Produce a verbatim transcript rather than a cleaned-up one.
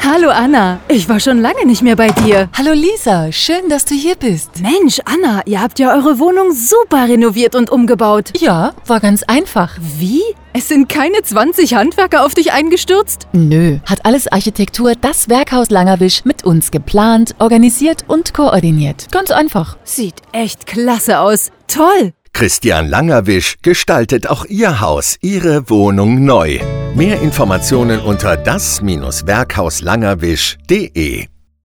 Hallo Anna, ich war schon lange nicht mehr bei dir. Hallo Lisa, schön, dass du hier bist. Mensch, Anna, ihr habt ja eure Wohnung super renoviert und umgebaut. Ja, war ganz einfach. Wie? Es sind keine zwanzig Handwerker auf dich eingestürzt? Nö, hat alles Architektur das Werkhaus Langerwisch mit uns geplant, organisiert und koordiniert. Ganz einfach. Sieht echt klasse aus. Toll! Christian Langerwisch gestaltet auch Ihr Haus, Ihre Wohnung neu. Mehr Informationen unter das Werkhaus Langerwisch punkt de.